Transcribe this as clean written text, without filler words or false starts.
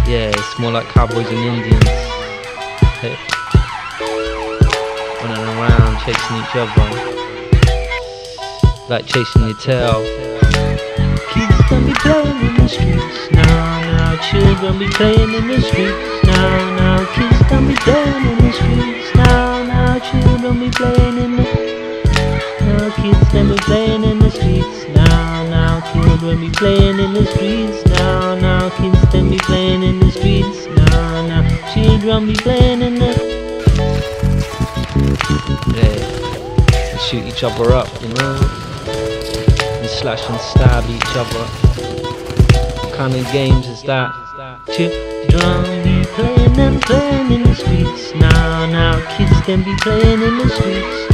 Yeah, it's more like cowboys and Indians. Hey. Running around, chasing each other, like chasing your tail. Kids don't be playing in the streets now. Children be playing in the streets now. Kids don't be playing in the streets now. Children be playing in the kids don't be playing in the streets now. Children be playing in the streets now. Kids don't be playing in the streets now. Children be playing in the they shoot each other up, you know, and slash and stab each other. What kind of games is that? Children be playing in the streets now. Kids them be playing in the streets